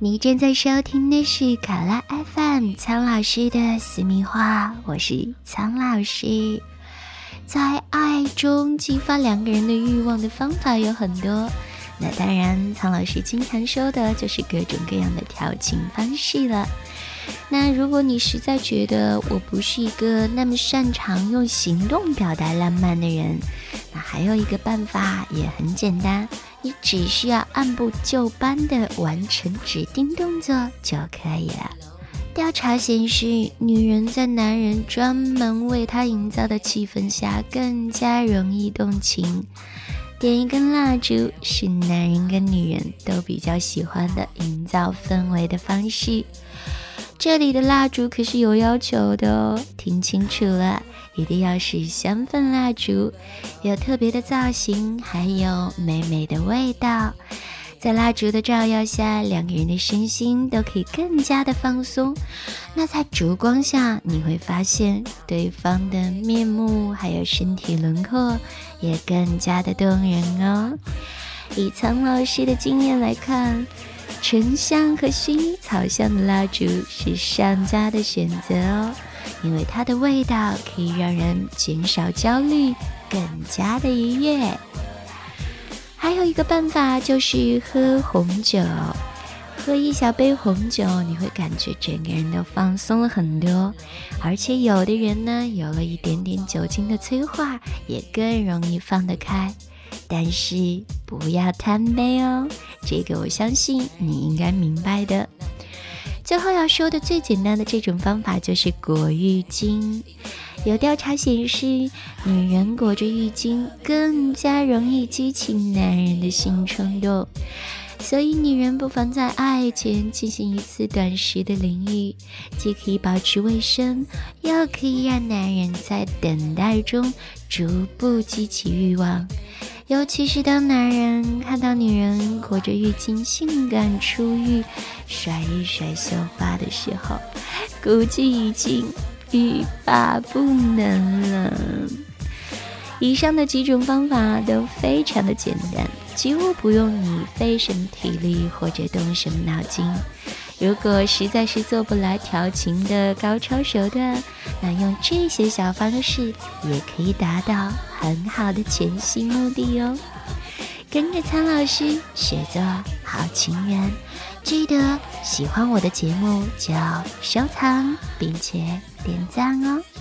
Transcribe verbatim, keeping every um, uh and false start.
你正在收听的是卡拉 F M 苍老师的私密话，我是苍老师。在爱中激发两个人的欲望的方法有很多，那当然苍老师经常说的就是各种各样的调情方式了。那如果你实在觉得我不是一个那么擅长用行动表达浪漫的人，那还有一个办法也很简单，你只需要按部就班地完成指定动作就可以了。调查显示，女人在男人专门为她营造的气氛下更加容易动情。点一根蜡烛是男人跟女人都比较喜欢的营造氛围的方式。这里的蜡烛可是有要求的哦，听清楚了，一定要是香氛蜡烛，有特别的造型，还有美美的味道。在蜡烛的照耀下，两个人的身心都可以更加的放松。那在烛光下，你会发现对方的面目还有身体轮廓也更加的动人哦。以苍老师的经验来看，沉香和薰衣草香的蜡烛是上佳的选择哦，因为它的味道可以让人减少焦虑，更加的愉悦。还有一个办法就是喝红酒，喝一小杯红酒，你会感觉整个人都放松了很多，而且有的人呢，有了一点点酒精的催化，也更容易放得开。但是不要贪杯哦，这个我相信你应该明白的。最后要说的最简单的这种方法就是裹浴巾。有调查显示，女人裹着浴巾更加容易激起男人的性冲动，所以女人不妨在爱前进行一次短时的淋浴，既可以保持卫生，又可以让男人在等待中逐步激起欲望。尤其是当男人看到女人裹着浴巾性感出浴，甩一甩秀发的时候，估计已经欲罢不能了。以上的几种方法都非常的简单，几乎不用你费什么体力或者动什么脑筋。如果实在是做不来调情的高超手段，那用这些小方式也可以达到很好的前戏目的哦。跟着苍老师学做好情人，记得喜欢我的节目就要收藏并且点赞哦。